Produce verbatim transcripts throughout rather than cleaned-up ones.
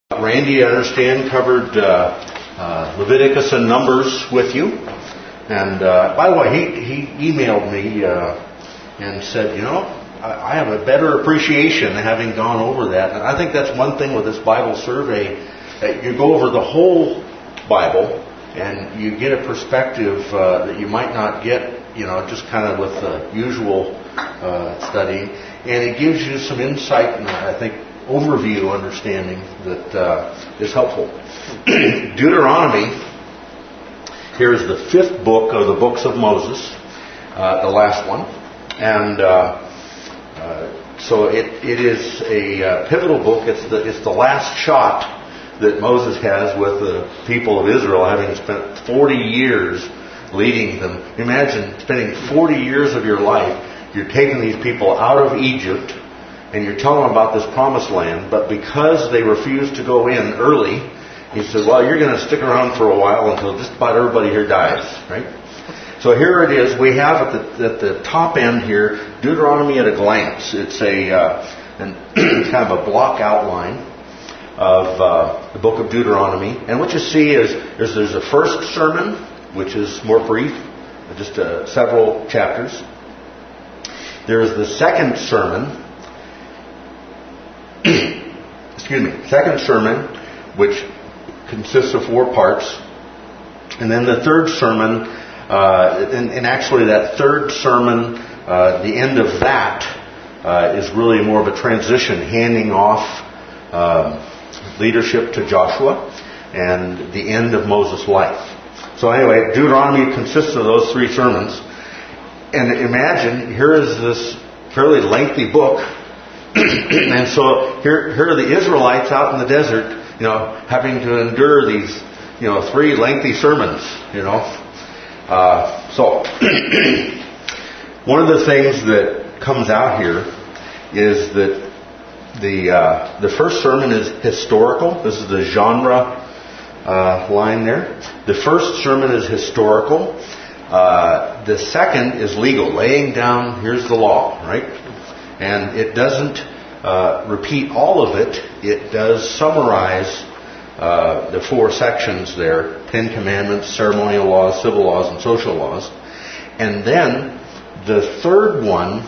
Randy, I understand, covered uh, uh, Leviticus and Numbers with you. And uh, by the way, he, he emailed me uh, and said, you know, I, I have a better appreciation having gone over that. And I think that's one thing with this Bible survey. That you go over the whole Bible and you get a perspective uh, that you might not get, you know, just kind of with the usual uh, studying. And it gives you some insight and I think overview understanding that uh, is helpful. Deuteronomy, here is the fifth book of the books of Moses, uh, the last one. And uh, uh, so it, it is a uh, pivotal book. It's the, it's the last shot that Moses has with the people of Israel, having spent forty years leading them. Imagine spending forty years of your life. You're taking these people out of Egypt and you're telling them about this promised land, but because they refused to go in early, he said, well, you're going to stick around for a while until just about everybody here dies, right? So here it is. We have at the, at the top end here, Deuteronomy at a glance. It's a uh, an, kind of a block outline of uh, the book of Deuteronomy. And what you see is there's, there's a first sermon, which is more brief, just uh, several chapters. There's the second sermon, excuse me, second sermon, which consists of four parts. And then the third sermon, uh, and, and actually that third sermon, uh, the end of that uh, is really more of a transition, handing off uh, leadership to Joshua and the end of Moses' life. So anyway, Deuteronomy consists of those three sermons. And imagine, here is this fairly lengthy book. And so here, here are the Israelites out in the desert, you know, having to endure these, you know, three lengthy sermons, you know. Uh, so, one of the things that comes out here is that the uh, the first sermon is historical. This is the genre uh, line there. The first sermon is historical. Uh, the second is legal, laying down, here's the law, right? And it doesn't uh, repeat all of it. It does summarize uh, the four sections there: Ten Commandments, ceremonial laws, civil laws, and social laws. And then the third one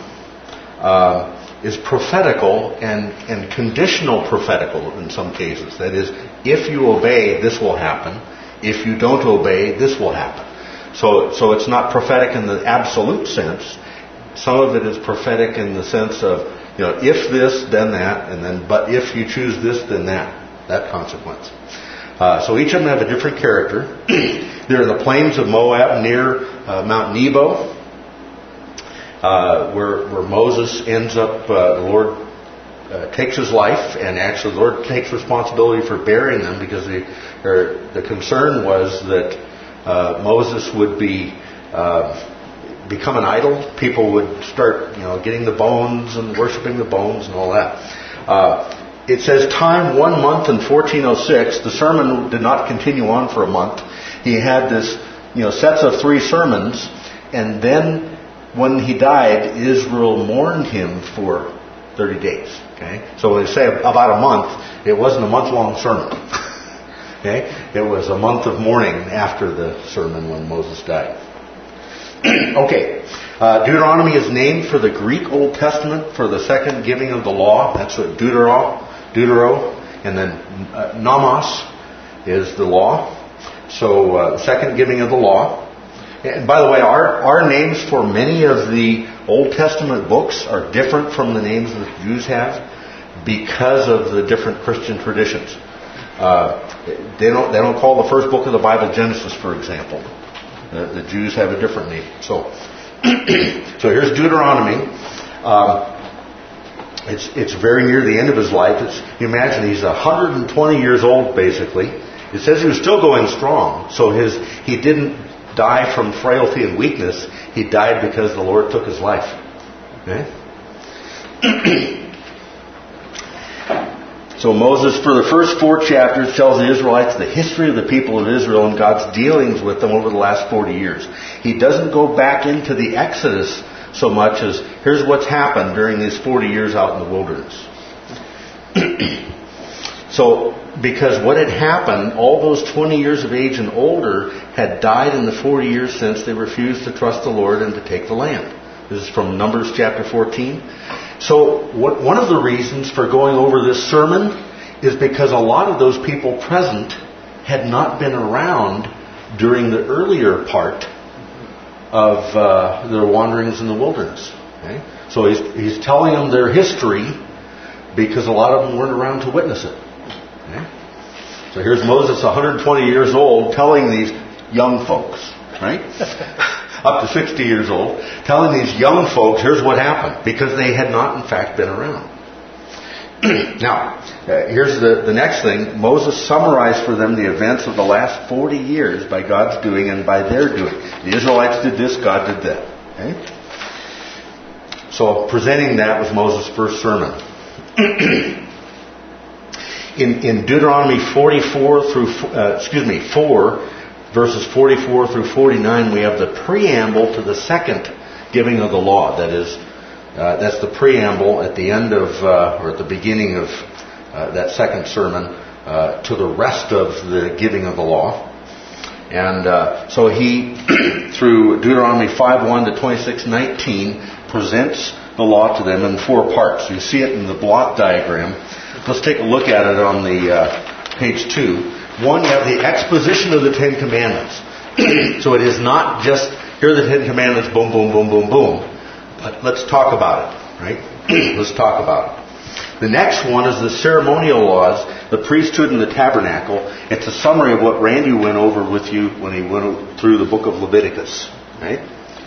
uh, is prophetical and, and conditional prophetical in some cases. That is, if you obey, this will happen. If you don't obey, this will happen. So, so it's not prophetic in the absolute sense. Some of it is prophetic in the sense of, you know, if this, then that, and then, but if you choose this, then that, that consequence. Uh, so each of them have a different character. They're in the plains of Moab near uh, Mount Nebo, uh, where, where Moses ends up, uh, the Lord uh, takes his life, and actually the Lord takes responsibility for burying them because the, or the concern was that uh, Moses would be uh, become an idol. People would start, you know, getting the bones and worshiping the bones and all that. Uh, it says time one month in fourteen oh six. The sermon did not continue on for a month. He had this, you know, sets of three sermons, and then when he died, Israel mourned him for thirty days. Okay, so when they say about a month, it wasn't a month-long sermon. Okay, it was a month of mourning after the sermon when Moses died. Okay, uh, Deuteronomy is named for the Greek Old Testament for the second giving of the law. That's what Deutero, Deutero, and then uh, Nomos is the law. So uh, the second giving of the law. And by the way, our, our names for many of the Old Testament books are different from the names that the Jews have because of the different Christian traditions. Uh, they don't they don't call the first book of the Bible Genesis, for example. Uh, the Jews have a different name. So, so here's Deuteronomy. Um, it's it's very near the end of his life. It's, you imagine he's one hundred twenty years old, basically. It says he was still going strong. So his he didn't die from frailty and weakness. He died because the Lord took his life. Okay. So Moses, for the first four chapters, tells the Israelites the history of the people of Israel and God's dealings with them over the last forty years. He doesn't go back into the Exodus so much as, here's what's happened during these forty years out in the wilderness. So So, because what had happened, all those twenty years of age and older had died in the forty years since they refused to trust the Lord and to take the land. This is from Numbers chapter fourteen. So, what, one of the reasons for going over this sermon is because a lot of those people present had not been around during the earlier part of uh, their wanderings in the wilderness. Okay? So he's, he's telling them their history because a lot of them weren't around to witness it. Okay? So here's Moses, one hundred twenty years old, telling these young folks, right? Up to sixty years old, telling these young folks, here's what happened, because they had not in fact been around. Now, uh, here's the, the next thing. Moses summarized for them the events of the last forty years by God's doing and by their doing. The Israelites did this, God did that. Okay? So, presenting that was Moses' first sermon. in, in Deuteronomy forty-four through, uh, excuse me, four, verses forty-four through forty-nine, we have the preamble to the second giving of the law. That is, Uh, that's the preamble at the end of, uh, or at the beginning of uh, that second sermon uh, to the rest of the giving of the law. And uh, so he, through Deuteronomy five one to twenty-six nineteen, presents the law to them in four parts. You see it in the block diagram. Let's take a look at it on the uh, page two. One, you have the exposition of the Ten Commandments. So it is not just, here are the Ten Commandments, boom, boom, boom, boom, boom. But let's talk about it, right? Let's talk about it. The next one is the ceremonial laws, the priesthood and the tabernacle. It's a summary of what Randy went over with you when he went through the book of Leviticus, right?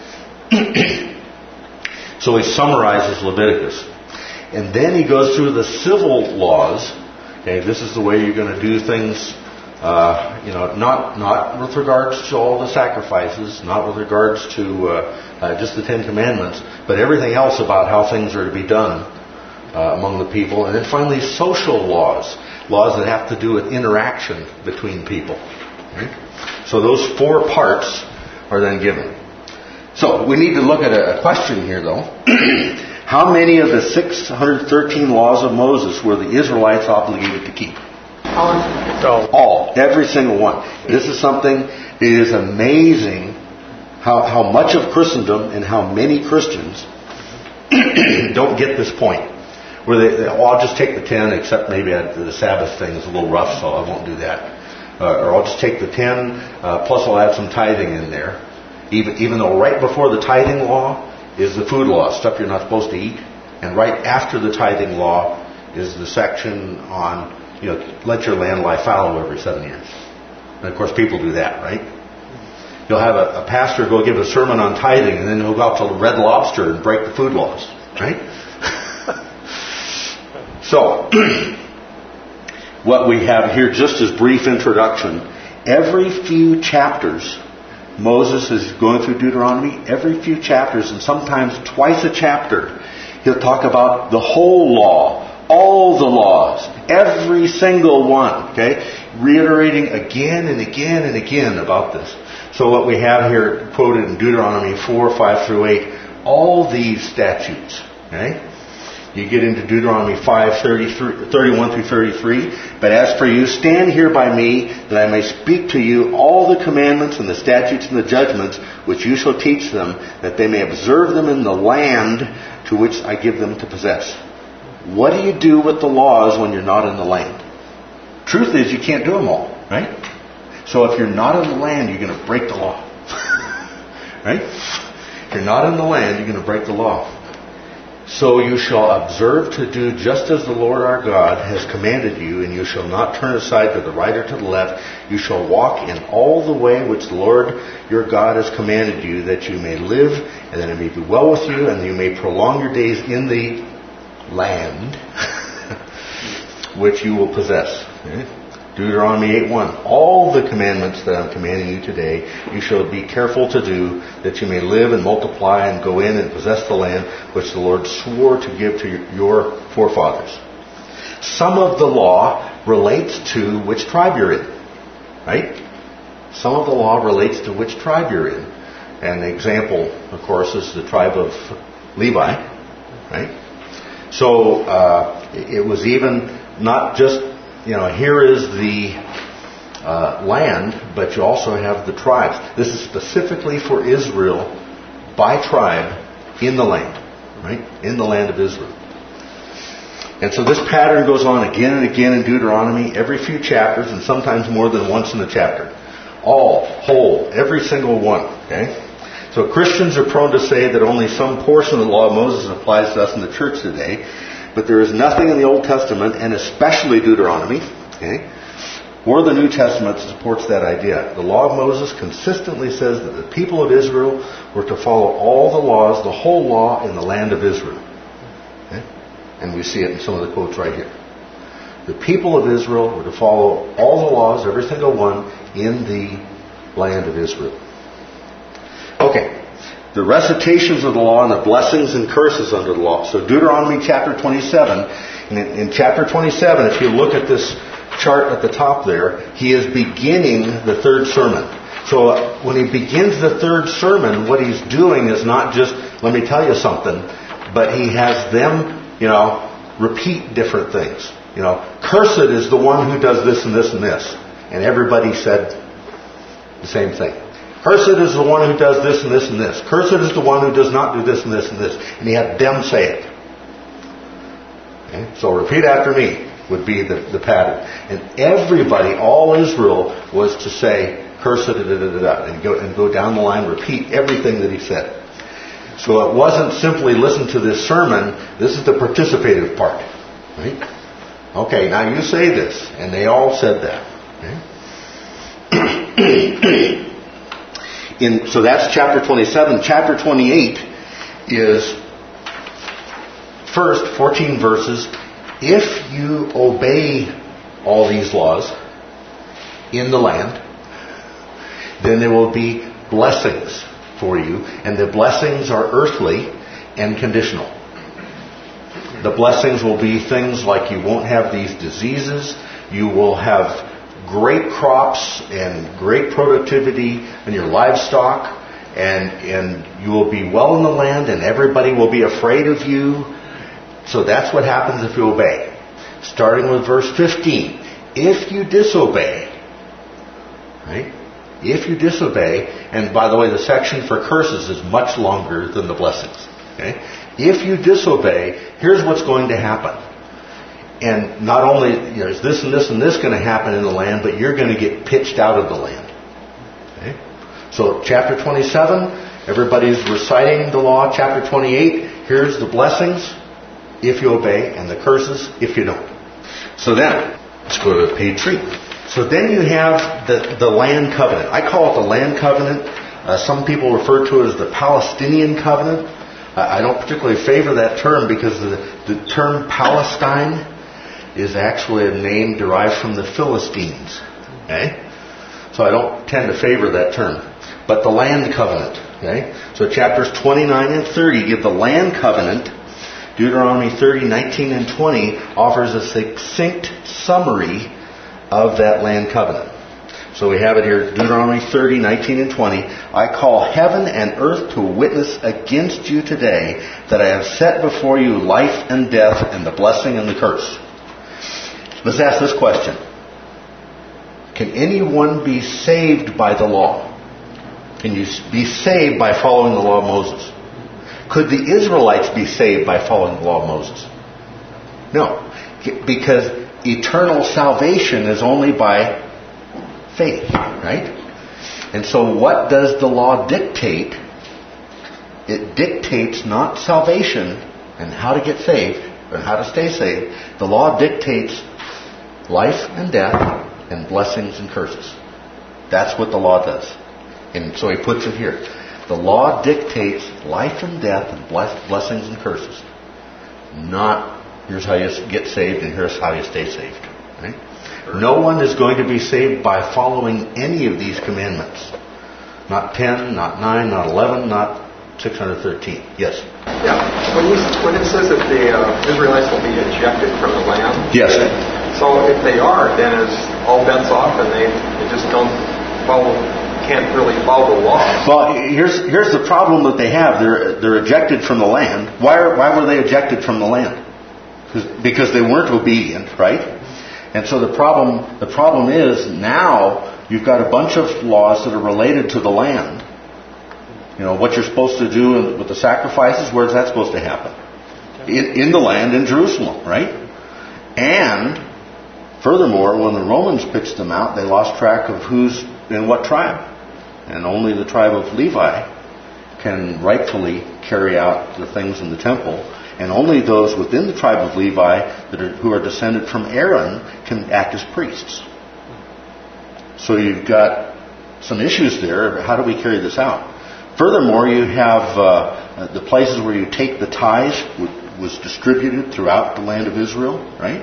So he summarizes Leviticus. And then he goes through the civil laws. Okay, this is the way you're going to do things. Uh, you know, not not with regards to all the sacrifices, not with regards to uh, uh, just the Ten Commandments, but everything else about how things are to be done uh, among the people. And then finally, social laws, laws that have to do with interaction between people. Right? So those four parts are then given. So we need to look at a, a question here, though. How many of the six hundred thirteen laws of Moses were the Israelites obligated to keep? All. All. Every single one. This is something, it is amazing how, how much of Christendom and how many Christians don't get this point. Where they, they, oh, I'll just take the ten, except maybe I, the Sabbath thing is a little rough, so I won't do that. Uh, or I'll just take the ten, uh, plus I'll add some tithing in there. Even, even though right before the tithing law is the food law, stuff you're not supposed to eat. And right after the tithing law is the section on, you know, let your land lie fallow every seven years. And of course people do that, right? You'll have a, a pastor go give a sermon on tithing and then he'll go out to Red Lobster and break the food laws, right? So, what we have here, just as brief introduction, every few chapters, Moses is going through Deuteronomy, every few chapters, and sometimes twice a chapter, he'll talk about the whole law, all the laws, every single one, okay? Reiterating again and again and again about this. So what we have here quoted in Deuteronomy four, five through eight, all these statutes, okay? You get into Deuteronomy five, thirty-one through thirty-three. But as for you, stand here by me, that I may speak to you all the commandments and the statutes and the judgments, which you shall teach them, that they may observe them in the land to which I give them to possess. What do you do with the laws when you're not in the land? Truth is, you can't do them all, right? So if you're not in the land, you're going to break the law. Right? If you're not in the land, you're going to break the law. So you shall observe to do just as the Lord our God has commanded you, and you shall not turn aside to the right or to the left. You shall walk in all the way which the Lord your God has commanded you, that you may live, and that it may be well with you, and you may prolong your days in the land which you will possess. Okay? Deuteronomy eight one. All the commandments that I'm commanding you today, you shall be careful to do, that you may live and multiply and go in and possess the land which the Lord swore to give to your forefathers. Some of the law relates to which tribe you're in. Right? Some of the law relates to which tribe you're in. And the example, of course, is the tribe of Levi. Right? So uh, it was even not just you know, here is the uh, land, but you also have the tribes. This is specifically for Israel by tribe in the land, right? In the land of Israel. And so this pattern goes on again and again in Deuteronomy, every few chapters, and sometimes more than once in the chapter. All, whole, every single one, okay? So Christians are prone to say that only some portion of the law of Moses applies to us in the church today, but there is nothing in the Old Testament, and especially Deuteronomy, okay, or the New Testament that supports that idea. The law of Moses consistently says that the people of Israel were to follow all the laws, the whole law in the land of Israel. Okay? And we see it in some of the quotes right here. The people of Israel were to follow all the laws, every single one, in the land of Israel. Okay. The recitations of the law and the blessings and curses under the law. So Deuteronomy chapter twenty-seven. And in, in chapter twenty-seven, if you look at this chart at the top there, he is beginning the third sermon. So uh, when he begins the third sermon, what he's doing is not just, let me tell you something, but he has them, you know, repeat different things. You know, cursed is the one who does this and this and this. And everybody said the same thing. Cursed is the one who does this and this and this. Cursed is the one who does not do this and this and this. And he had them say it. Okay? So repeat after me would be the, the pattern. And everybody, all Israel, was to say, cursed, da, da, da, da, and go, and go down the line, repeat everything that he said. So it wasn't simply listen to this sermon. This is the participative part. Right? Okay, now you say this. And they all said that. Okay? In, so that's chapter twenty-seven. Chapter twenty-eight is first fourteen verses. If you obey all these laws in the land, then there will be blessings for you. And the blessings are earthly and conditional. The blessings will be things like you won't have these diseases. You will have great crops and great productivity in your livestock, and and you will be well in the land, and everybody will be afraid of you. So that's what happens if you obey. Starting with verse fifteen. If you disobey, right? If you disobey, and by the way, the section for curses is much longer than the blessings. Okay? If you disobey, here's what's going to happen. And not only you know, is this and this and this going to happen in the land, but you're going to get pitched out of the land. Okay? So chapter twenty-seven, everybody's reciting the law. Chapter twenty-eight, here's the blessings if you obey, and the curses if you don't. So then, let's go to page three. So then you have the, the land covenant. I call it the land covenant. Uh, some people refer to it as the Palestinian covenant. I, I don't particularly favor that term because the, the term Palestine is actually a name derived from the Philistines. Okay? So I don't tend to favor that term. But the land covenant. Okay? So chapters twenty-nine and thirty give the land covenant. Deuteronomy thirty, nineteen, and twenty offers a succinct summary of that land covenant. So we have it here, Deuteronomy thirty, nineteen, and twenty. I call heaven and earth to witness against you today that I have set before you life and death and the blessing and the curse. Let's ask this question. Can anyone be saved by the law? Can you be saved by following the law of Moses? Could the Israelites be saved by following the law of Moses? No. Because eternal salvation is only by faith, right? And so what does the law dictate? It dictates not salvation and how to get saved or how to stay saved. The law dictates life and death and blessings and curses. That's what the law does. And so he puts it here. The law dictates life and death and blessings and curses. Not here's how you get saved and here's how you stay saved. Right? No one is going to be saved by following any of these commandments. Not ten, not nine, not eleven, not six hundred thirteen. Yes? Yeah. When, you, when it says that the uh, Israelites will be ejected from the land. Yes. So if they are, then it's all bets off and they, they just don't follow, can't really follow the law. Well, here's here's the problem that they have. They're they're ejected from the land. Why are, why were they ejected from the land? Because they weren't obedient, right? And so the problem, the problem is now you've got a bunch of laws that are related to the land. You know, what you're supposed to do with the sacrifices, where's that supposed to happen? In, in the land in Jerusalem, right? And furthermore, when the Romans pitched them out, they lost track of who's in what tribe. And only the tribe of Levi can rightfully carry out the things in the temple. And only those within the tribe of Levi that are, who are descended from Aaron can act as priests. So you've got some issues there. How do we carry this out? Furthermore, you have uh, the places where you take the tithes was distributed throughout the land of Israel, right?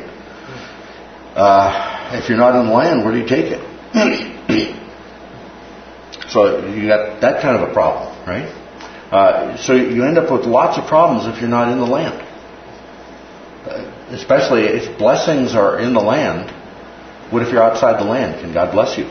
Uh, if you're not in the land, where do you take it? So you got that kind of a problem, right? Uh, so you end up with lots of problems if you're not in the land. Uh, especially if blessings are in the land. What if you're outside the land? Can God bless you?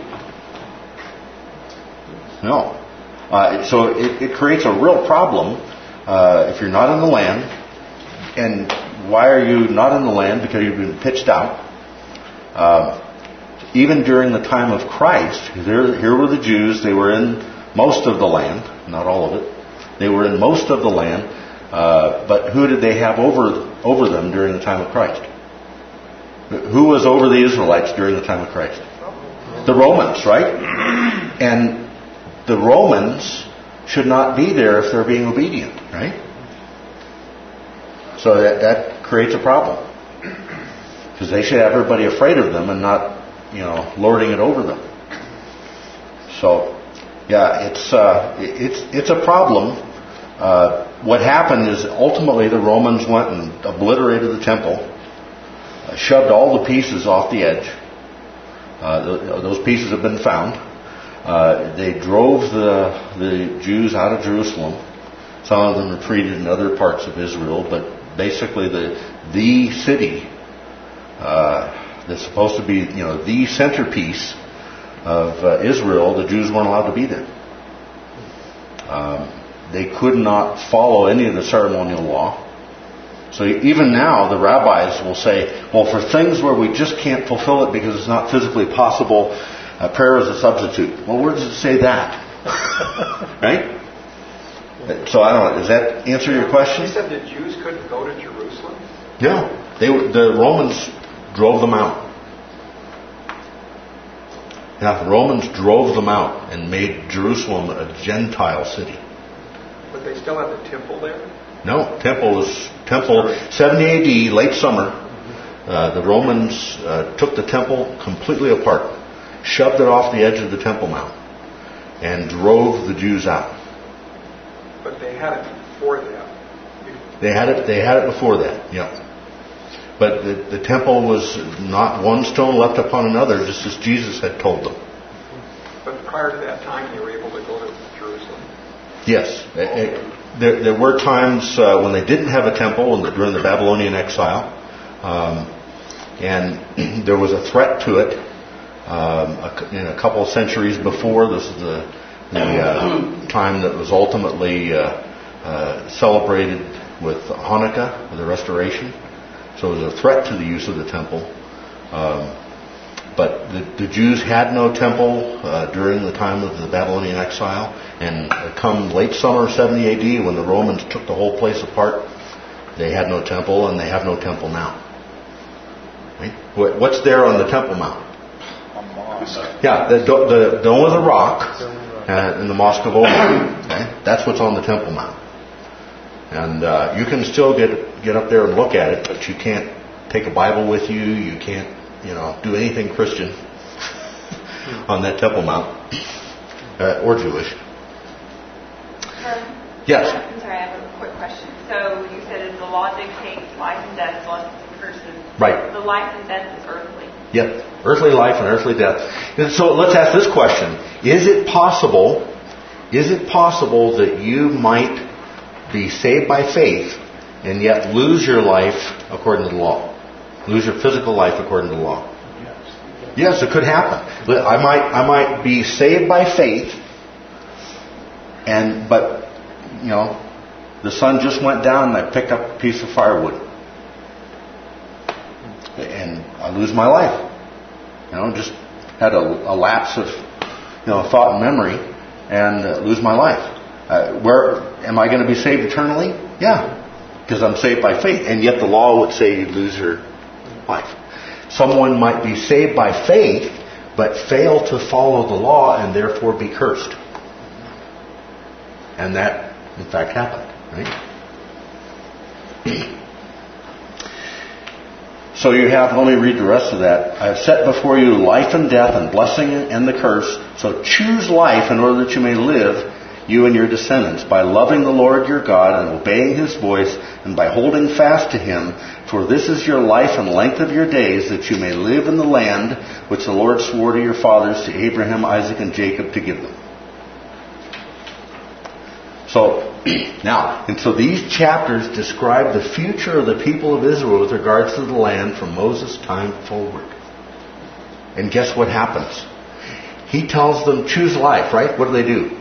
No. Uh, so it, it creates a real problem uh, if you're not in the land. And why are you not in the land? Because you've been pitched out. Uh, even during the time of Christ, here, here were the Jews. They were in most of the land, not all of it. They were in most of the land. Uh, but who did they have over over them during the time of Christ? Who was over the Israelites during the time of Christ? The Romans, right? And the Romans should not be there if they're being obedient, right? So that, that creates a problem. Because they should have everybody afraid of them and not, you know, lording it over them. So, yeah, it's uh, it's it's a problem. Uh, what happened is ultimately the Romans went and obliterated the temple, uh, shoved all the pieces off the edge. Uh, the, those pieces have been found. Uh, they drove the the Jews out of Jerusalem. Some of them retreated in other parts of Israel, but basically the the city uh, that's supposed to be, you know, the centerpiece of uh, Israel, the Jews weren't allowed to be there. Um, they could not follow any of the ceremonial law. So even now, the rabbis will say, well, for things where we just can't fulfill it because it's not physically possible, uh, prayer is a substitute. Well, where does it say that? Right? So I don't know. Does that answer your question? You said the Jews couldn't go to Jerusalem? No. They, the Romans drove them out. Now, the Romans drove them out and made Jerusalem a Gentile city. But they still have the temple there? No, temple was temple seventy A D, late summer. Uh, the Romans uh, took the temple completely apart, shoved it off the edge of the Temple Mount, and drove the Jews out. But they had it before that. They had it. They had it before that. Yeah. But the, the temple was not one stone left upon another, just as Jesus had told them. But prior to that time, they were able to go to Jerusalem. Yes. Okay. There, there were times uh, when they didn't have a temple in the, during the Babylonian exile, um, and there was a threat to it. Um, a, in a couple of centuries before, this is the, the uh, time that was ultimately uh, uh, celebrated with Hanukkah, the Restoration. So it was a threat to the use of the temple. Um, but the, the Jews had no temple uh, during the time of the Babylonian exile. And come late summer seventy A D, when the Romans took the whole place apart, they had no temple, and they have no temple now. Right? What's there on the Temple Mount? A mosque. Yeah, the, the Dome of the Rock uh, in the Mosque of Omar. Okay? That's what's on the Temple Mount. And uh, you can still get get up there and look at it, but you can't take a Bible with you. You can't, you know, do anything Christian on that Temple Mount, uh, or Jewish. Um, Yes. I'm sorry, I have a quick question. So you said the law dictates life and death, blessings and curses. Right. The life and death is earthly. Yep. Earthly life and earthly death. And so let's ask this question: Is it possible? Is it possible that you might be saved by faith and yet lose your life according to the law? Lose your physical life according to the law? Yes. Yes, it could happen. I might, I might be saved by faith, and but you know, the sun just went down and I picked up a piece of firewood, and I lose my life. You know, just had a, a lapse of, you know, thought and memory, and uh, lose my life. Uh, where am I going to be saved eternally? Yeah, because I'm saved by faith. And yet the law would say you'd lose your life. Someone might be saved by faith, but fail to follow the law and therefore be cursed. And that, in fact, happened, right? So you have, let me read the rest of that. I have set before you life and death and blessing and the curse. So choose life in order that you may live, you and your descendants, by loving the Lord your God and obeying His voice and by holding fast to Him. For this is your life and length of your days, that you may live in the land which the Lord swore to your fathers, to Abraham, Isaac, and Jacob, to give them. So, now, and so these chapters describe the future of the people of Israel with regards to the land from Moses' time forward. And guess what happens? He tells them, choose life, right? What do they do?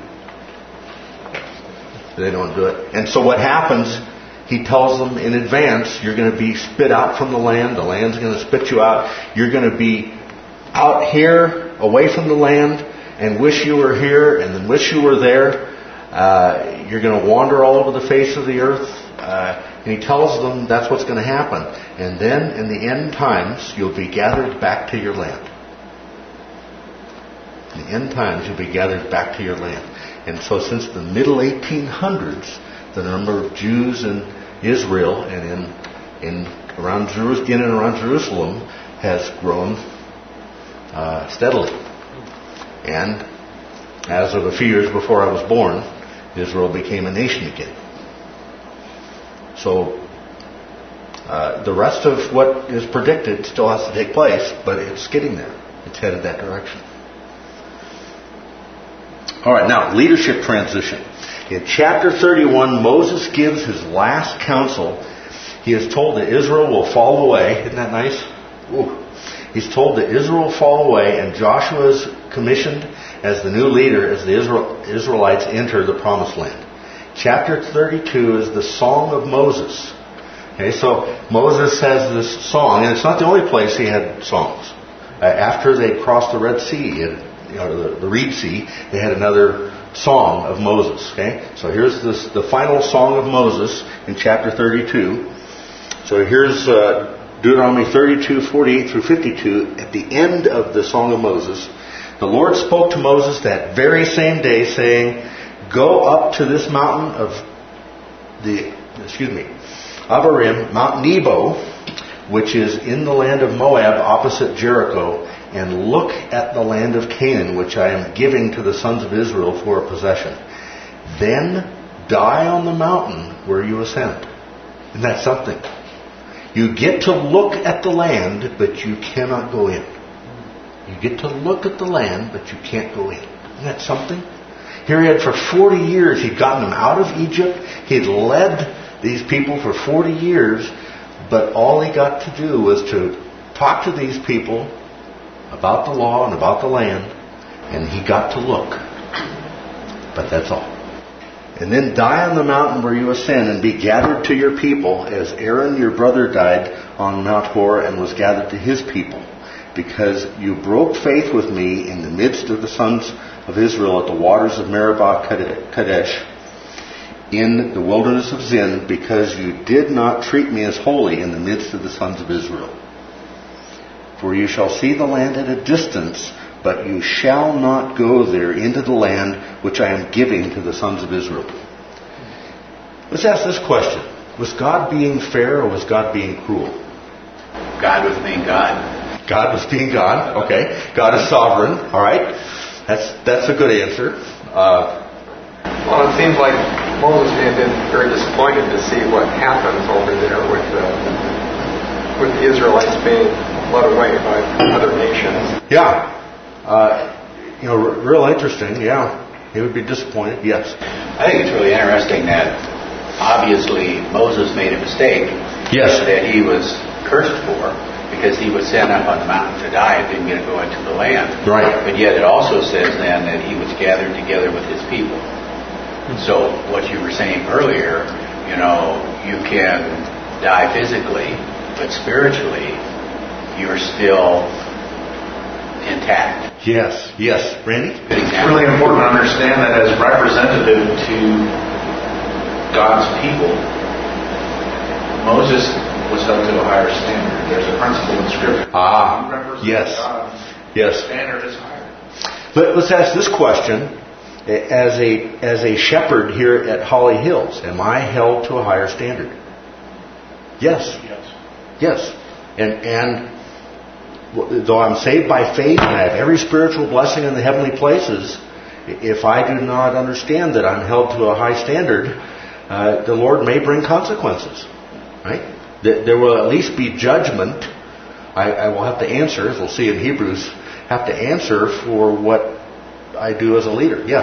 They don't do it. And so what happens, he tells them in advance, you're going to be spit out from the land. The land's going to spit you out. You're going to be out here, away from the land, and wish you were here, and then wish you were there. Uh, you're going to wander all over the face of the earth. Uh, and he tells them that's what's going to happen. And then in the end times, you'll be gathered back to your land. In the end times, you'll be gathered back to your land. And so since the middle eighteen hundreds, the number of Jews in Israel and in, in, around, Jeru- in and around Jerusalem has grown uh, steadily. And as of a few years before I was born, Israel became a nation again. So uh, the rest of what is predicted still has to take place, but it's getting there. It's headed that direction. All right, now leadership transition. In chapter thirty-one, Moses gives his last counsel. He is told that Israel will fall away. Isn't that nice? Ooh. He's told that Israel will fall away, and Joshua is commissioned as the new leader as the Israel, Israelites enter the promised land. Chapter thirty-two is the Song of Moses. Okay, so Moses has this song, and it's not the only place he had songs. Uh, after they crossed the Red Sea, he had, you know, the, the Reed Sea, they had another song of Moses. Okay, so here's this, the final song of Moses in chapter thirty-two. So here's uh, Deuteronomy thirty-two, forty-eight through fifty-two. At the end of the Song of Moses, the Lord spoke to Moses that very same day, saying, "Go up to this mountain of the, excuse me, Abarim, Mount Nebo, which is in the land of Moab opposite Jericho, and look at the land of Canaan, which I am giving to the sons of Israel for a possession. Then die on the mountain where you ascend." Isn't that something? You get to look at the land, but you cannot go in. You get to look at the land, but you can't go in. Isn't that something? Here he had for forty years, he'd gotten them out of Egypt. He'd led these people for forty years, but all he got to do was to talk to these people about the law and about the land, and he got to look. But that's all. And then die on the mountain where you ascend, and be gathered to your people, as Aaron your brother died on Mount Hor and was gathered to his people. Because you broke faith with me in the midst of the sons of Israel at the waters of Meribah Kadesh, in the wilderness of Zin, because you did not treat me as holy in the midst of the sons of Israel. For you shall see the land at a distance, but you shall not go there into the land which I am giving to the sons of Israel. Let's ask this question. Was God being fair, or was God being cruel? God was being God. God was being God. Okay. God is sovereign. All right. That's that's a good answer. Uh, well, it seems like Moses may have been very disappointed to see what happens over there with the, with the Israelites being led away by other nations. Yeah. Uh, you know, r- real interesting. Yeah. He would be disappointed. Yes. I think it's really interesting that obviously Moses made a mistake. Yes. That he was cursed for, because he was sent up on the mountain to die and didn't get to go into the land. Right. But yet it also says then that he was gathered together with his people. So what you were saying earlier, you know, you can die physically, but spiritually, you're still attacked. Yes, yes. Randy? Good It's example. really important to understand that as representative to God's people, Moses was held to a higher standard. There's a principle in Scripture. Ah, You represent yes. God, Yes. the standard is higher. But let's ask this question. As a as a shepherd here at Holly Hills, am I held to a higher standard? Yes. Yes. Yes. And and though I'm saved by faith and I have every spiritual blessing in the heavenly places, if I do not understand that I'm held to a high standard, uh, the Lord may bring consequences. Right? There will at least be judgment. I, I will have to answer, as we'll see in Hebrews, have to answer for what I do as a leader. Yes?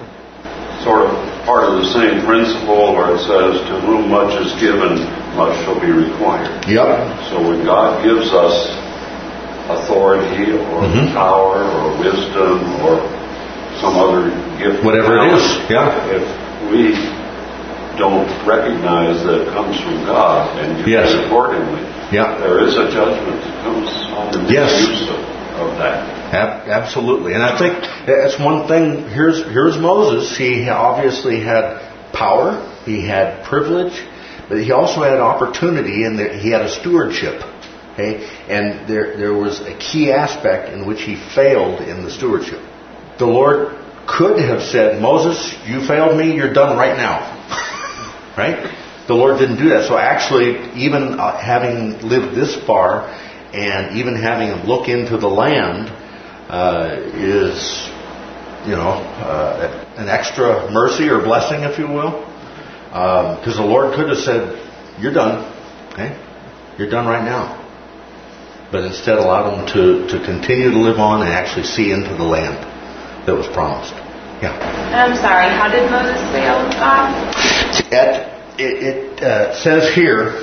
Sort of part of the same principle where it says, to whom much is given, much shall be required. Yep. So when God gives us authority or Mm-hmm. power or wisdom or some other gift, Whatever it is, yeah. if we don't recognize that it comes from God and use Yes. it accordingly, Yeah. there is a judgment that comes on the Yes. misuse of, of that. Ab- absolutely. And I think that's one thing. Here's here's Moses. He obviously had power. He had privilege. But he also had opportunity, and he had a stewardship. Okay? And there there was a key aspect in which he failed in the stewardship. The Lord could have said, Moses, you failed me. You're done right now. Right? The Lord didn't do that. So actually, even uh, having lived this far, and even having him look into the land, uh, is, you know, uh, an extra mercy or blessing, if you will. Because um, the Lord could have said, you're done. Okay? You're done right now. But instead allowed him to, to continue to live on and actually see into the land that was promised. Yeah. I'm sorry, how did Moses fail God? At, it it uh, says here,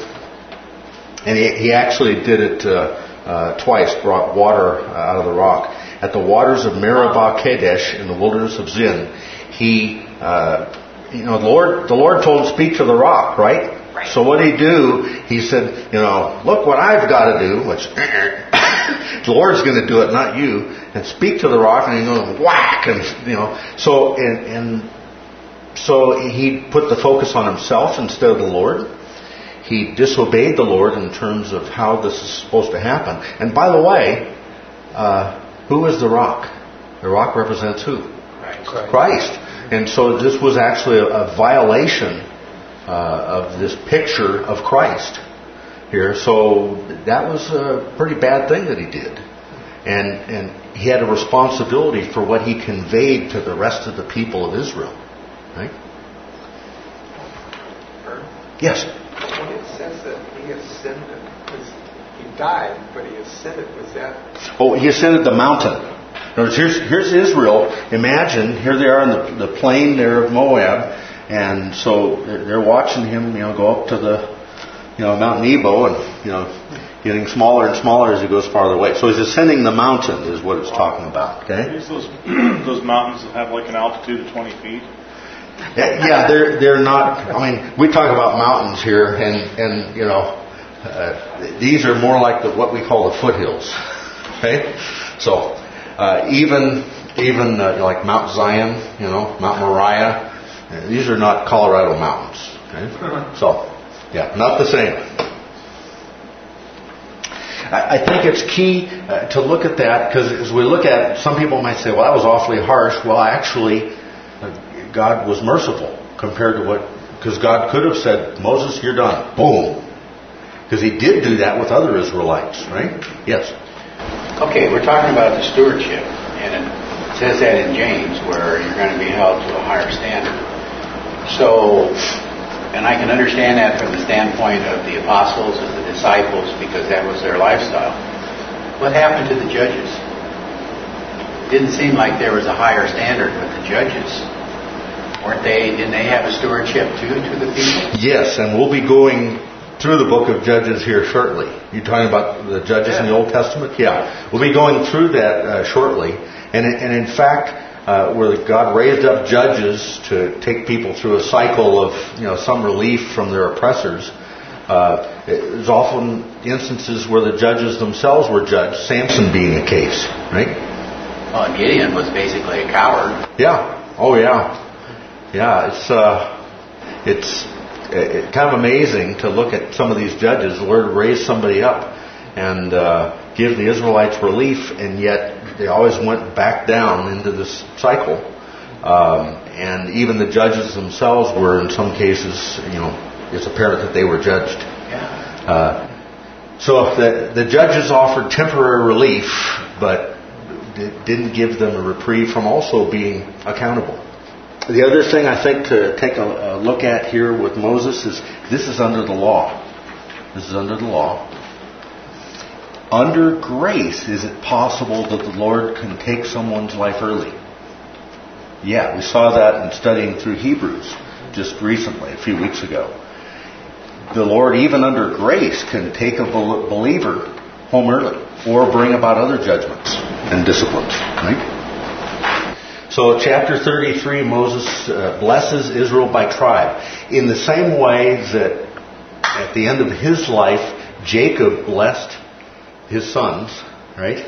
and he, he actually did it uh, uh, twice, brought water out of the rock. At the waters of Meribah Kadesh in the wilderness of Zin, he, uh, you know, the Lord, the Lord told him to speak to the rock, right? Right. So what did he do? He said, you know, look what I've got to do, which the Lord's going to do it, not you, and speak to the rock, and he goes whack, and you know, so and and so he put the focus on himself instead of the Lord. He disobeyed the Lord in terms of how this is supposed to happen. And by the way, uh, who is the rock? The rock represents who? Christ. Christ. And so this was actually a, a violation uh, of this picture of Christ here. So that was a pretty bad thing that he did. And and he had a responsibility for what he conveyed to the rest of the people of Israel. Right? When Yes. it says that he ascended, was, he died, but he ascended, was that? Oh, he ascended the mountain. In other words, here's, here's Israel. Imagine, here they are in the, the plain there of Moab, and so they're, they're watching him, you know, go up to the, you know, Mount Nebo, and, you know, getting smaller and smaller as he goes farther away. So he's ascending the mountain is what it's talking about, okay? These those those mountains that have like an altitude of twenty feet. Yeah, they're they're not. I mean, we talk about mountains here, and and you know, uh, these are more like the, what we call the foothills. Okay, so uh, even even uh, like Mount Zion, you know, Mount Moriah, uh, these are not Colorado mountains. Okay, so yeah, not the same. I, I think it's key uh, to look at that, because as we look at, some people might say, "Well, that was awfully harsh." Well, actually, God was merciful compared to what, because God could have said, Moses, you're done. Boom. Because he did do that with other Israelites, right? Yes. Okay, we're talking about the stewardship, and it says that in James, where you're going to be held to a higher standard. So, and I can understand that from the standpoint of the apostles and the disciples, because that was their lifestyle. What happened to the judges? It didn't seem like there was a higher standard with the judges. Weren't they, didn't they have a stewardship too to the people? Yes, and we'll be going through the book of Judges here shortly. You're talking about the judges yeah. in the Old Testament? Yeah. We'll be going through that uh, shortly. And, and in fact, uh, where God raised up judges to take people through a cycle of, you know, some relief from their oppressors, uh, there's often instances where the judges themselves were judged, Samson being a case, right? Well, Gideon was basically a coward. Yeah. Oh, yeah. Yeah. It's uh, it's it, kind of amazing to look at some of these judges. The Lord raised somebody up and uh, give the Israelites relief, and yet they always went back down into this cycle. Um, and even the judges themselves were, in some cases, you know, it's apparent that they were judged. Yeah. Uh, so the, the judges offered temporary relief, but didn't give them a reprieve from also being accountable. The other thing I think to take a, a look at here with Moses is this is under the law. This is under the law. Under grace, is it possible that the Lord can take someone's life early? Yeah, we saw that in studying through Hebrews just recently, a few weeks ago. The Lord, even under grace, can take a believer home early or bring about other judgments and disciplines. Right? So chapter thirty-three, Moses uh, blesses Israel by tribe. In the same way that at the end of his life, Jacob blessed his sons, right?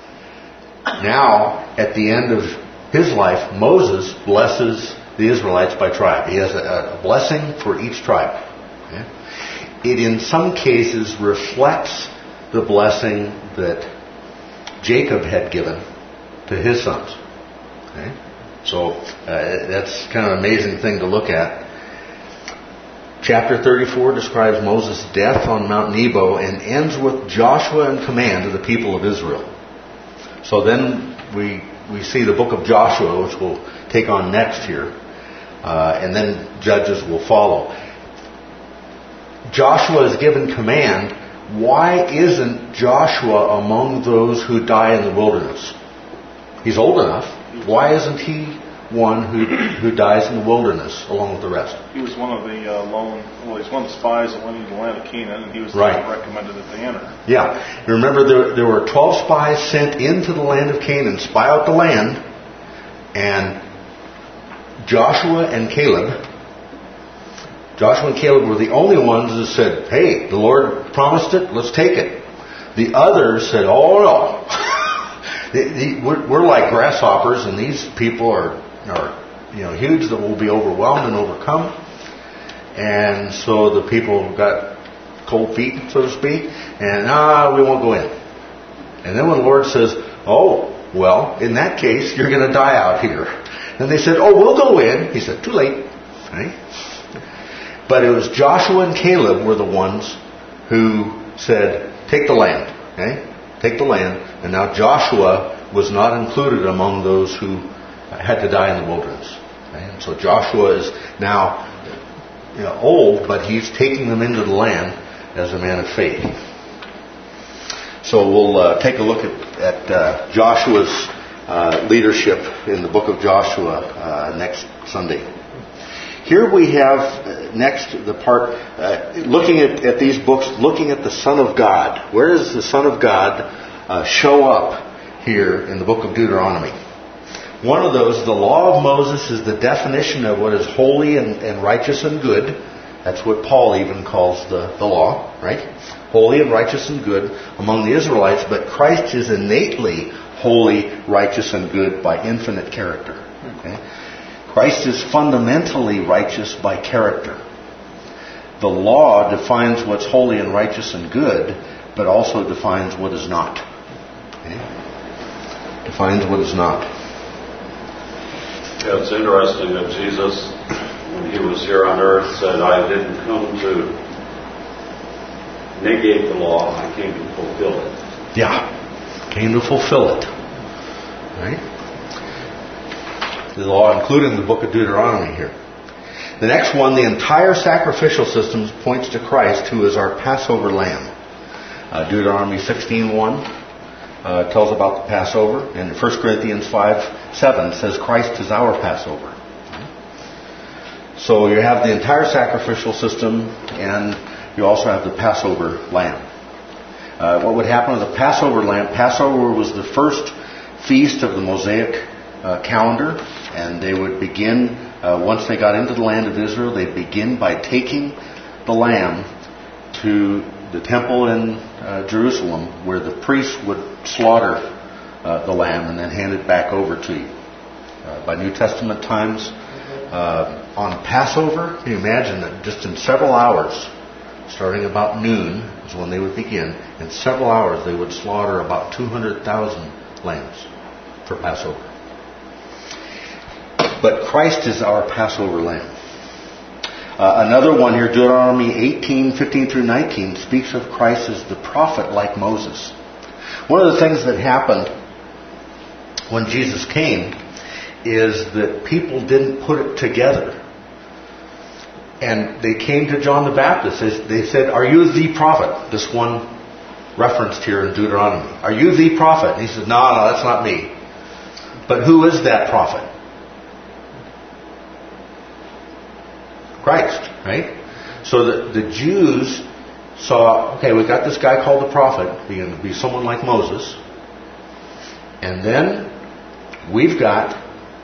Now, at the end of his life, Moses blesses the Israelites by tribe. He has a, a blessing for each tribe. Okay? It, in some cases, reflects the blessing that Jacob had given to his sons. Okay? So, uh, that's kind of an amazing thing to look at. Chapter thirty-four describes Moses' death on Mount Nebo and ends with Joshua in command of the people of Israel. So then we we see the book of Joshua, which we'll take on next here, uh, and then Judges will follow. Joshua is given command. Why isn't Joshua among those who die in the wilderness? He's old enough. Why isn't he one who who dies in the wilderness along with the rest? He was one of the uh, lone, well, he's one of the spies that went into the land of Canaan, and he was the right. one recommended that they enter. Yeah. Remember, there, there were twelve spies sent into the land of Canaan, spy out the land, and Joshua and Caleb, Joshua and Caleb were the only ones that said, hey, the Lord promised it, let's take it. The others said, oh no. we're, we're like grasshoppers, and these people are, are you know, huge that will be overwhelmed and overcome. And so the people got cold feet, so to speak, and ah, we won't go in. And then when the Lord says, oh, well, in that case, you're going to die out here. And they said, oh, we'll go in. He said, too late. Right? But it was Joshua and Caleb were the ones who said, take the land. Okay? Take the land. And now Joshua was not included among those who had to die in the wilderness. Okay? And so Joshua is now, you know, old, but he's taking them into the land as a man of faith. So we'll uh, take a look at, at uh, Joshua's uh, leadership in the book of Joshua uh, next Sunday. Here we have uh, next the part, uh, looking at, at these books, looking at the Son of God. Where does the Son of God uh, show up here in the book of Deuteronomy? One of those, the law of Moses, is the definition of what is holy and, and righteous and good. That's what Paul even calls the, the law, right? Holy and righteous and good among the Israelites, but Christ is innately holy, righteous, and good by infinite character. Okay? Christ is fundamentally righteous by character. The law defines what's holy and righteous and good, but also defines what is not. Okay? Defines what is not. Yeah, it's interesting that Jesus, when he was here on earth, said, I didn't come to negate the law, I came to fulfill it. Yeah, came to fulfill it. Right? The law, including the book of Deuteronomy here. The next one, the entire sacrificial system points to Christ, who is our Passover lamb. Uh, Deuteronomy sixteen one uh, tells about the Passover, and First Corinthians five seven says Christ is our Passover. So you have the entire sacrificial system, and you also have the Passover lamb. Uh, what would happen with the Passover lamb? Passover was the first feast of the Mosaic uh, calendar, and they would begin, uh, once they got into the land of Israel, they'd begin by taking the lamb to the temple in uh, Jerusalem, where the priests would slaughter uh, the lamb and then hand it back over to you. Uh, by New Testament times, uh, on Passover, can you imagine that just in several hours, starting about noon is when they would begin, in several hours they would slaughter about two hundred thousand lambs for Passover. But Christ is our Passover lamb. Uh, another one here, Deuteronomy eighteen, fifteen through nineteen, speaks of Christ as the prophet like Moses. One of the things that happened when Jesus came is that people didn't put it together. And they came to John the Baptist. They said, "Are you the prophet?" This one referenced here in Deuteronomy. "Are you the prophet?" And he said, "No, no, that's not me." But who is that prophet? Christ, right? So the, the Jews saw, okay, we've got this guy called the prophet, being to be someone like Moses. And then we've got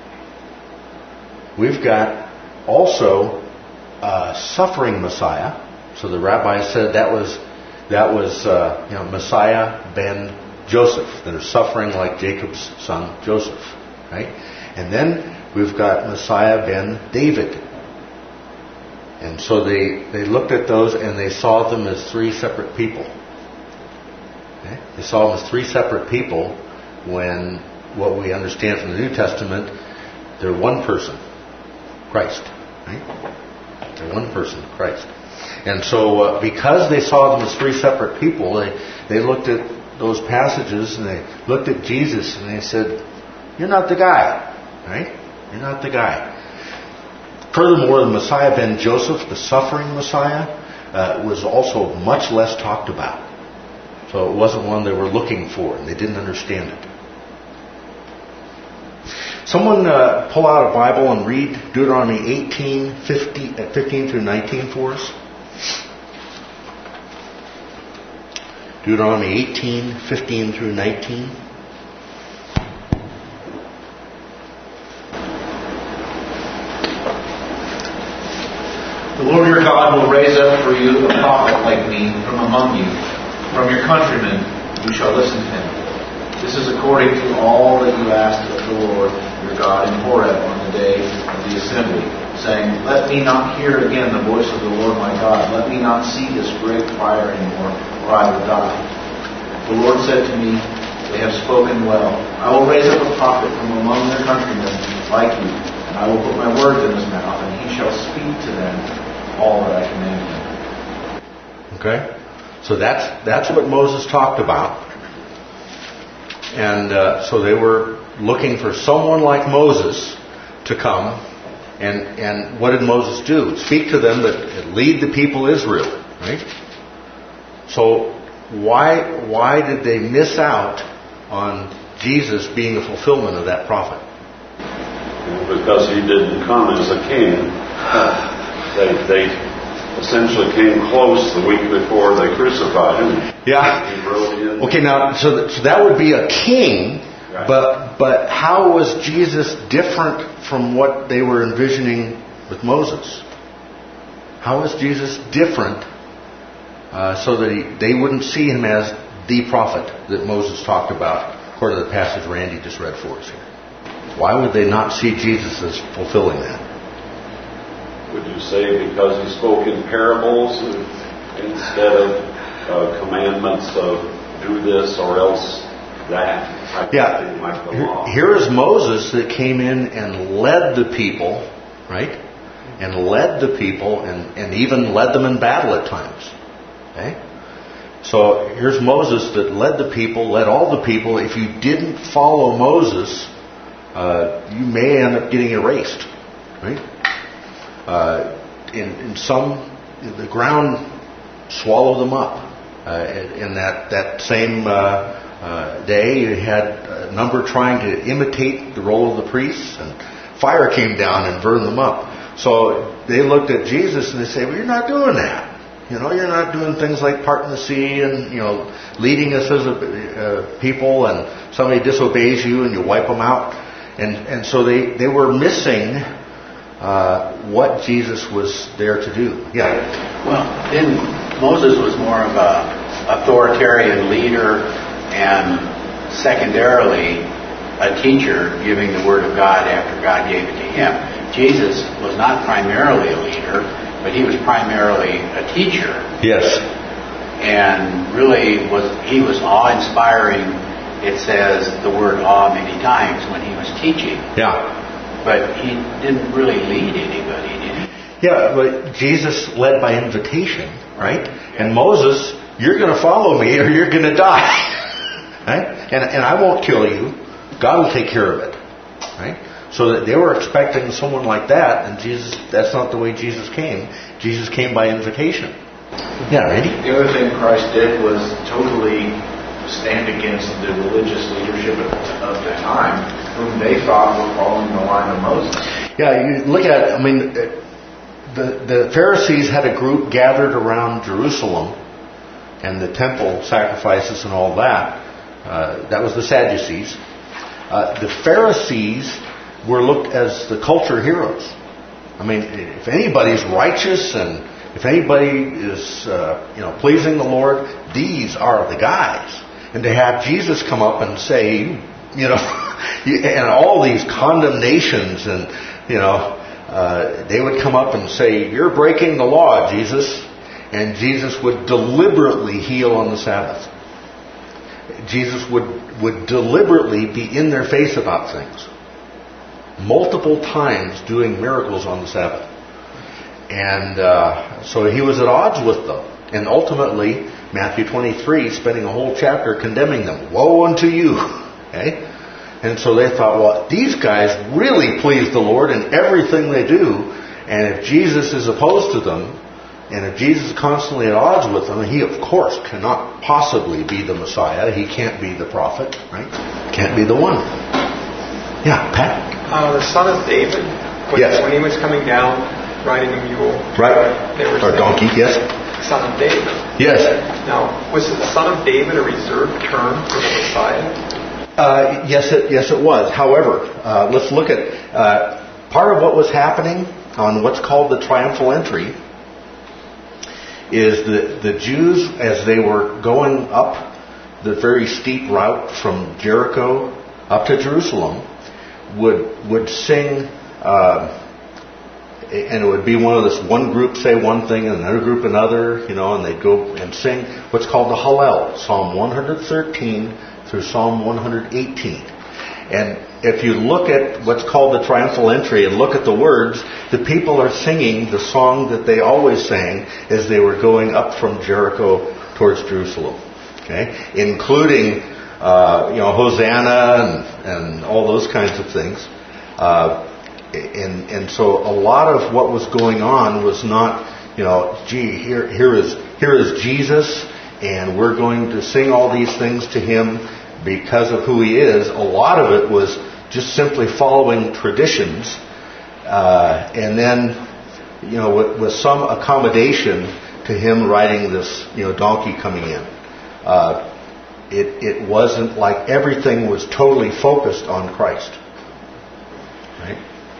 we've got also a suffering Messiah. So the rabbis said that was that was uh, you know Messiah ben Joseph, that is suffering like Jacob's son Joseph, right? And then we've got Messiah ben David. And so they, they looked at those and they saw them as three separate people. Okay? They saw them as three separate people when what we understand from the New Testament, they're one person, Christ. Right? They're one person, Christ. And so uh, because they saw them as three separate people, they, they looked at those passages and they looked at Jesus and they said, "You're not the guy." Right? You're not the guy. Furthermore, the Messiah ben Joseph, the suffering Messiah, uh, was also much less talked about. So it wasn't one they were looking for, and they didn't understand it. Someone uh, pull out a Bible and read Deuteronomy eighteen, fifteen, uh, fifteen through nineteen for us. Deuteronomy eighteen, fifteen through nineteen. The Lord your God will raise up for you a prophet like me from among you, from your countrymen, who shall listen to him. This is according to all that you asked of the Lord your God in Horeb on the day of the assembly, saying, "Let me not hear again the voice of the Lord my God. Let me not see this great fire anymore, or I will die." The Lord said to me, "They have spoken well. I will raise up a prophet from among their countrymen like you, and I will put my words in his mouth, and he shall speak to them all that I command him." Okay? So that's that's what Moses talked about. And uh, so they were looking for someone like Moses to come. And, and what did Moses do? Speak to them, that lead the people Israel. Right? So why why did they miss out on Jesus being the fulfillment of that prophet? Because he didn't come as a king. They, they essentially came close the week before they crucified him. Yeah. He rode in. Okay, now, so that, so that would be a king, Right. but but how was Jesus different from what they were envisioning with Moses? How was Jesus different uh, so that he, they wouldn't see him as the prophet that Moses talked about, according to the passage Randy just read for us here? Why would they not see Jesus as fulfilling that? Would you say because he spoke in parables instead of uh, commandments of do this or else that? I Yeah. think like the Here, law. here is Moses that came in and led the people, right? And led the people and, and even led them in battle at times. Okay? So here's Moses that led the people, led all the people. If you didn't follow Moses, uh, you may end up getting erased, right? Uh, in, in some, the ground swallowed them up. Uh, in that that same uh, uh, day, you had a number trying to imitate the role of the priests, and fire came down and burned them up. So they looked at Jesus and they say, "Well, you're not doing that. You know, you're not doing things like parting the sea and, you know, leading us as a uh, people, and somebody disobeys you and you wipe them out." And and so they, they were missing uh, what Jesus was there to do. Yeah. Well, then Moses was more of a authoritarian leader, and secondarily a teacher giving the Word of God after God gave it to him. Jesus was not primarily a leader, but he was primarily a teacher. Yes. And really, was he was awe-inspiring. It says the word awe many times when he was teaching. Yeah. But he didn't really lead anybody, did he? Yeah, but Jesus led by invitation, right? And Moses, you're going to follow me or you're going to die. Right? And, and I won't kill you. God will take care of it. Right? So that they were expecting someone like that, and Jesus, that's not the way Jesus came. Jesus came by invitation. Yeah, Randy? The other thing Christ did was totally stand against the religious leadership of the time, whom they thought were following the line of Moses. Yeah, you look at, I mean, the, the Pharisees had a group gathered around Jerusalem and the temple sacrifices and all that. Uh, that was the Sadducees. Uh, the Pharisees were looked as the culture heroes. I mean, if anybody's righteous and if anybody is, uh, you know, pleasing the Lord, these are the guys. And to have Jesus come up and say, you know, and all these condemnations and, you know, uh, they would come up and say, you're breaking the law, Jesus. And Jesus would deliberately heal on the Sabbath. Jesus would, would deliberately be in their face about things. Multiple times doing miracles on the Sabbath. And uh, so he was at odds with them. And ultimately, Matthew twenty-three, spending a whole chapter condemning them. Woe unto you. Okay? And so they thought, well, these guys really please the Lord in everything they do. And if Jesus is opposed to them, and if Jesus is constantly at odds with them, he, of course, cannot possibly be the Messiah. He can't be the prophet, right? Can't be the one. Yeah, Pat? Uh, the son of David, when, Yes. when he was coming down riding a mule. Right. They were Or saying, donkey, yes? Son of David. Yes. Now, was the son of David a reserved term for the Messiah? Uh, yes, it, yes, it was. However, uh, let's look at uh, part of what was happening on what's called the triumphal entry is that the Jews, as they were going up the very steep route from Jericho up to Jerusalem, would would sing, uh, and it would be one of this one group say one thing and another group another, you know, and they'd go and sing what's called the Hallel, Psalm one thirteen through Psalm one eighteen. And if you look at what's called the triumphal entry and look at the words, the people are singing the song that they always sang as they were going up from Jericho towards Jerusalem. Okay? Including, uh, you know, Hosanna and, and all those kinds of things. Uh, and, and so a lot of what was going on was not, you know, gee, here, here is, here is Jesus and we're going to sing all these things to him because of who he is. A lot of it was just simply following traditions, uh, and then, you know, with, with some accommodation to him riding this, you know, donkey coming in. Uh, it it wasn't like everything was totally focused on Christ, right?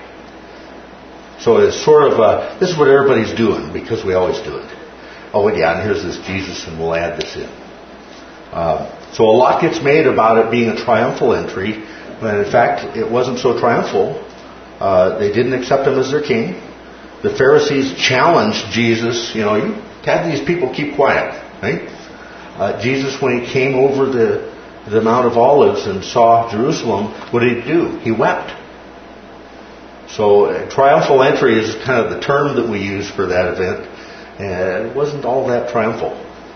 So it's sort of a, this is what everybody's doing because we always do it. Oh yeah, and here's this Jesus, and we'll add this in. Uh, so a lot gets made about it being a triumphal entry, when in fact it wasn't so triumphal. Uh, they didn't accept him as their king. The Pharisees challenged Jesus, you know, you had these people keep quiet, right? Uh, Jesus, when he came over the, the Mount of Olives and saw Jerusalem, what did he do? He wept. So uh, triumphal entry is kind of the term that we use for that event, and it wasn't all that triumphal.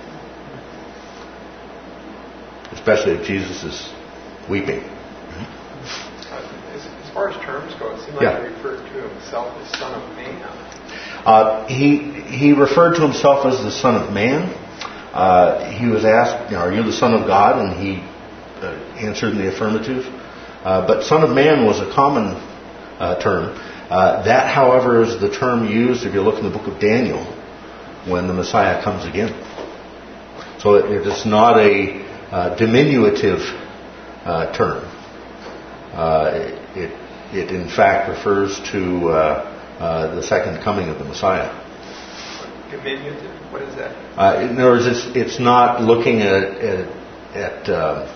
Especially if Jesus is weeping. Uh, as, as far as terms go, it seemed like Yeah. he referred to himself as Son of Man. Uh, he he referred to himself as the Son of Man. Uh, he was asked, you know, are you the Son of God? And he uh, answered in the affirmative. Uh, but Son of Man was a common uh, term. Uh, that, however, is the term used if you look in the book of Daniel when the Messiah comes again. So it, it is not a uh, diminutive uh, term. Uh, it, it in fact refers to uh, uh, the second coming of the Messiah. Diminutive? What is that? Uh, in other words, it's, it's not looking at at, at uh,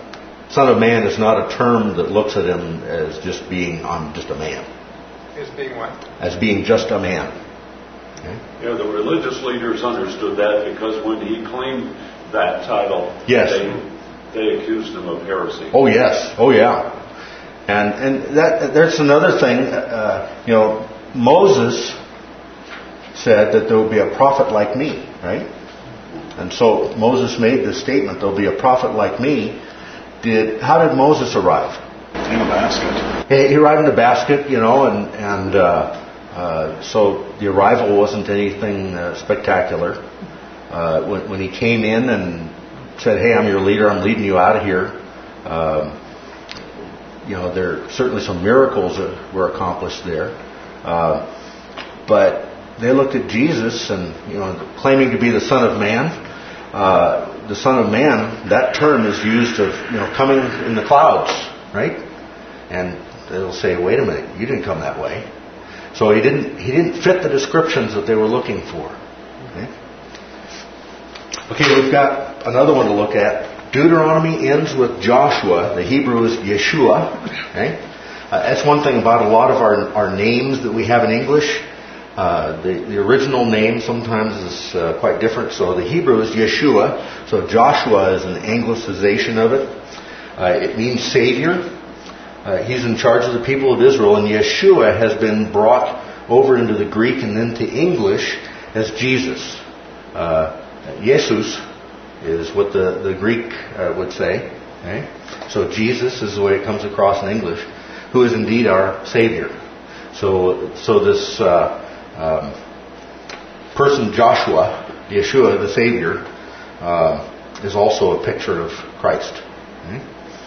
Son of Man is not a term that looks at him as just being, I'm just a man. As being what? As being just a man. Okay? Yeah, the religious leaders understood that because when he claimed that title, yes. they, they accused him of heresy. Oh yes, oh yeah. And and that there's another thing, uh, you know, Moses said that there will be a prophet like me, right? And so Moses made this statement, there'll be a prophet like me. Did how did Moses arrive? In a basket. He, he arrived in a basket, you know, and and uh, uh, so the arrival wasn't anything uh, spectacular. Uh, when, when he came in and said, "Hey, I'm your leader. I'm leading you out of here." Um, you know, there are certainly some miracles that were accomplished there, uh, but they looked at Jesus and, you know, claiming to be the Son of Man. Uh, the Son of Man, that term is used of, you know, coming in the clouds, right? And they'll say, "Wait a minute, you didn't come that way." So he didn't. He didn't fit the descriptions that they were looking for. Okay, okay we've got another one to look at. Deuteronomy ends with Joshua. The Hebrew is Yeshua. Okay, uh, that's one thing about a lot of our our names that we have in English. Uh, the, the original name sometimes is uh, quite different. So the Hebrew is Yeshua. So Joshua is an anglicization of it. Uh, it means Savior. Uh, he's in charge of the people of Israel. And Yeshua has been brought over into the Greek and then to English as Jesus. Uh, Jesus is what the, the Greek uh, would say. Okay? So Jesus is the way it comes across in English, who is indeed our Savior. So, so this uh, um, person Joshua, Yeshua, the Savior, uh, is also a picture of Christ. Okay?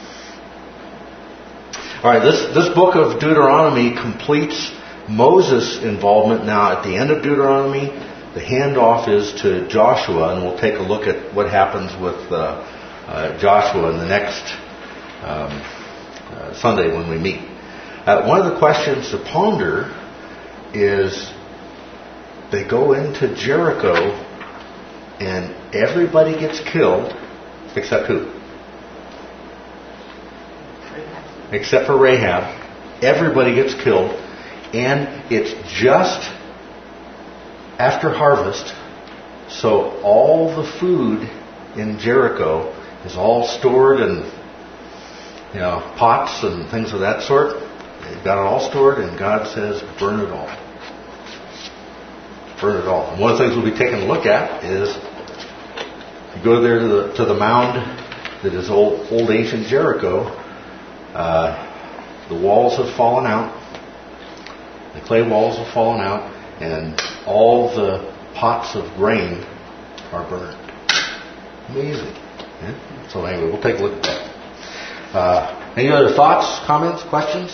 All right, this this book of Deuteronomy completes Moses' involvement. Now, at the end of Deuteronomy, the handoff is to Joshua, and we'll take a look at what happens with uh, uh, Joshua in the next um, uh, Sunday when we meet. Uh, one of the questions to ponder is they go into Jericho and everybody gets killed except who? Except for Rahab. Everybody gets killed, and it's just after harvest, so all the food in Jericho is all stored in, you know, pots and things of that sort. They've got it all stored, and God says, burn it all. Burn it all. And one of the things we'll be taking a look at is, you go there to the, to the mound that is old, old ancient Jericho. Uh, the walls have fallen out. The clay walls have fallen out, and all the pots of grain are burned. Amazing. Yeah? So anyway, we'll take a look at that. Uh, any other thoughts, comments, questions?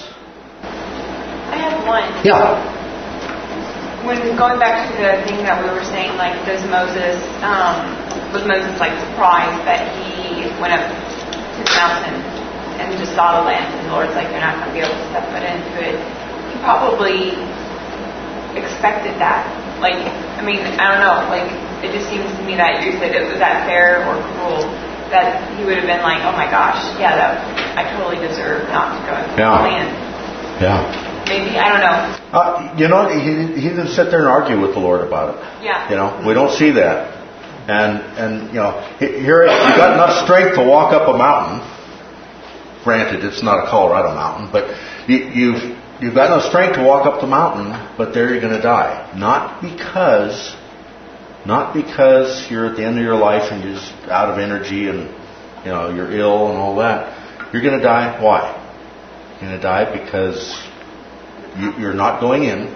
I have one. Yeah. When going back to the thing that we were saying, like, does Moses, um, was Moses like surprised that he went up to the mountain and just saw the land, and the Lord's like, you're not going to be able to step foot into it? He probably expected that. Like, I mean, I don't know. Like, it just seems to me that you said it was that fair or cruel that he would have been like, oh my gosh, yeah, that I totally deserve not to go into yeah. the land. Yeah. Maybe, I don't know. Uh, you know, he, he didn't sit there and argue with the Lord about it. Yeah. You know, we don't see that. And, and you know, here you've got enough strength to walk up a mountain. Granted, it's not a Colorado mountain, but you, you've you've got enough strength to walk up the mountain, but there you're going to die. Not because, not because you're at the end of your life and you're just out of energy and, you know, you're ill and all that. You're going to die. Why? You're going to die because you, you're not going in,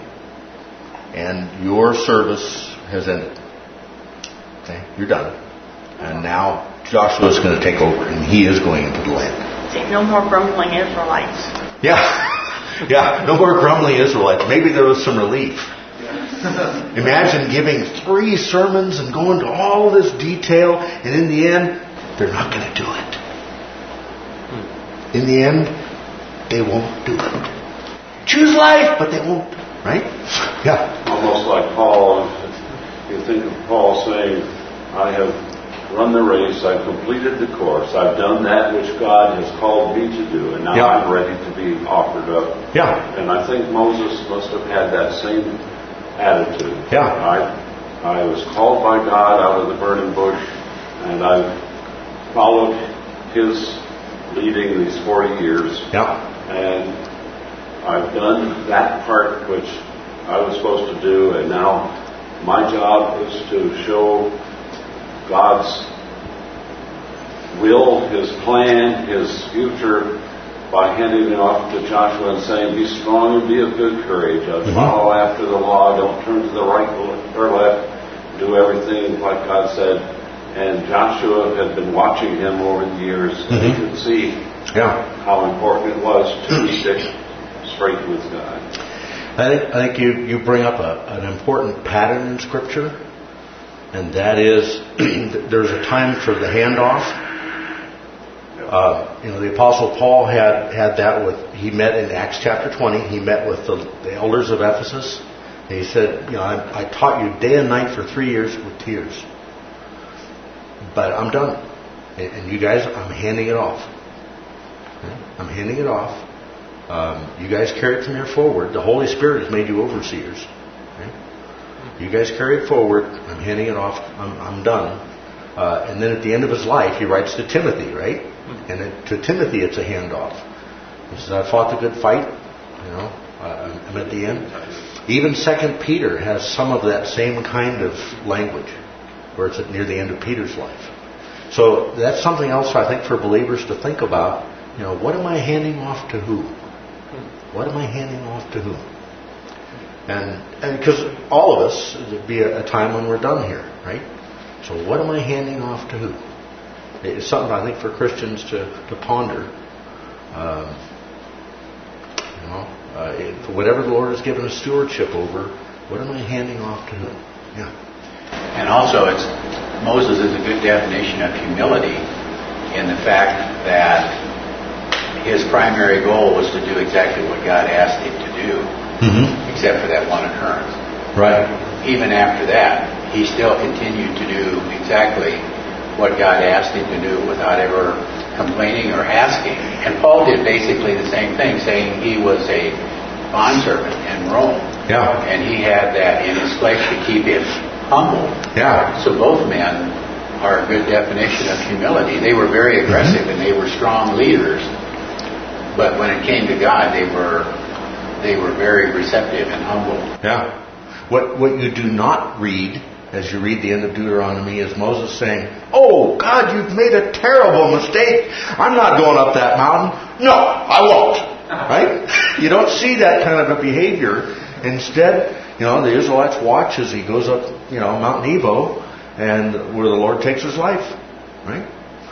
and your service has ended. Okay, you're done, and now Joshua is going to take over, and he is going into the land. No more grumbling Israelites. Yeah, yeah, no more grumbling Israelites. Maybe there was some relief. Imagine giving three sermons and going to all this detail, and in the end, they're not going to do it. In the end, they won't do it. Choose life, but they won't. Right? Yeah. Almost like Paul. You think of Paul saying, I have run the race, I've completed the course, I've done that which God has called me to do, and now Yeah. I'm ready to be offered up. Yeah. And I think Moses must have had that same attitude. Yeah. I, I was called by God out of the burning bush, and I've followed His leading these forty years. Yeah. And I've done that part which I was supposed to do, and now my job is to show God's will, His plan, His future by handing it off to Joshua and saying, be strong and be of good courage. Uh, Mm-hmm. Follow after the law. Don't turn to the right or left. Do everything like God said. And Joshua had been watching him over the years, and Mm-hmm. he could see Yeah. how important it was to stick straight with God. I think, I think you, you bring up a, an important pattern in Scripture, and that is there's a time for the handoff. Uh, you know, the Apostle Paul had, had that with, he met in Acts chapter twenty, he met with the, the elders of Ephesus, and he said, you know, I, I taught you day and night for three years with tears, but I'm done. And, and you guys, I'm handing it off. I'm handing it off. Um, you guys carry it from here forward. The Holy Spirit has made you overseers. Okay? You guys carry it forward. I'm handing it off. I'm, I'm done. Uh, and then at the end of his life, he writes to Timothy, right? And it, to Timothy, it's a handoff. He says, I fought the good fight. You know, uh, I'm at the end. Even Second Peter has some of that same kind of language, where it's at near the end of Peter's life. So that's something else I think for believers to think about. You know, what am I handing off to who? What am I handing off to who? And and because all of us, there'll be a, a time when we're done here, right? So what am I handing off to who? It's something I think for Christians to, to ponder. Um, you know, uh, it, for whatever the Lord has given us stewardship over, what am I handing off to who? Yeah. And also, it's Moses is a good definition of humility in the fact that his primary goal was to do exactly what God asked him to do, Mm-hmm. except for that one occurrence. Right. Even after that, he still continued to do exactly what God asked him to do without ever complaining or asking. And Paul did basically the same thing, saying he was a bondservant in Rome. Yeah. And he had that in his flesh to keep him humble. Yeah. So both men are a good definition of humility. They were very aggressive and they were strong leaders. But when it came to God, they were they were very receptive and humble. Yeah. What what you do not read as you read the end of Deuteronomy is Moses saying, "Oh God, you've made a terrible mistake. I'm not going up that mountain. No, I won't." Right? You don't see that kind of a behavior. Instead, you know, the Israelites watch as he goes up, you know, Mount Nebo, and where the Lord takes his life. Right?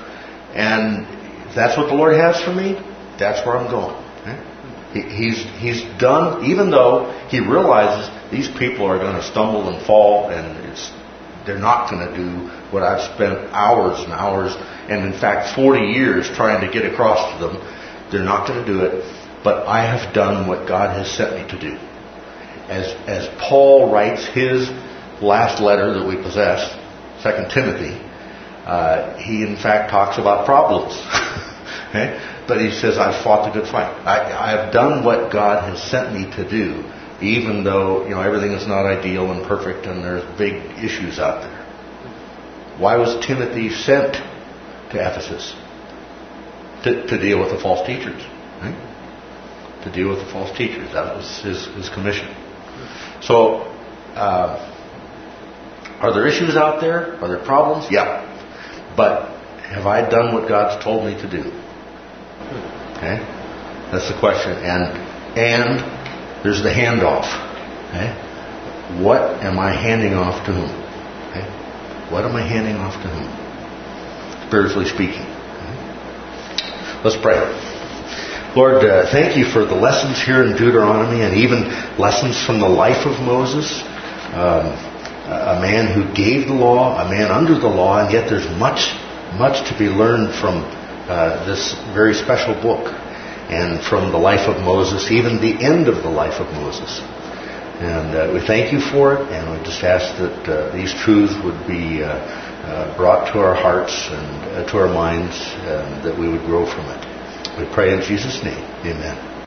And if that's what the Lord has for me, that's where I'm going. Right? He, he's he's done, even though he realizes these people are going to stumble and fall, and it's they're not going to do what I've spent hours and hours, and in fact forty years trying to get across to them. They're not going to do it, but I have done what God has sent me to do. As as Paul writes his last letter that we possess, Second Timothy, uh, he in fact talks about problems. Okay? But he says, I've fought the good fight. I, I've done what God has sent me to do, even though, you know, everything is not ideal and perfect and there's big issues out there. Why was Timothy sent to Ephesus? To, to deal with the false teachers. Right? To deal with the false teachers. That was his, his commission. So, uh, are there issues out there? Are there problems? Yeah. But have I done what God's told me to do? Okay? That's the question. And and there's the handoff. Okay? What am I handing off to whom? Okay? What am I handing off to whom? Spiritually speaking. Okay? Let's pray. Lord, uh, thank you for the lessons here in Deuteronomy and even lessons from the life of Moses. Um, a man who gave the law, a man under the law, and yet there's much, much to be learned from uh, this very special book and from the life of Moses, even the end of the life of Moses. And uh, we thank you for it, and we just ask that uh, these truths would be uh, uh, brought to our hearts and uh, to our minds, and that we would grow from it. We pray in Jesus' name. Amen.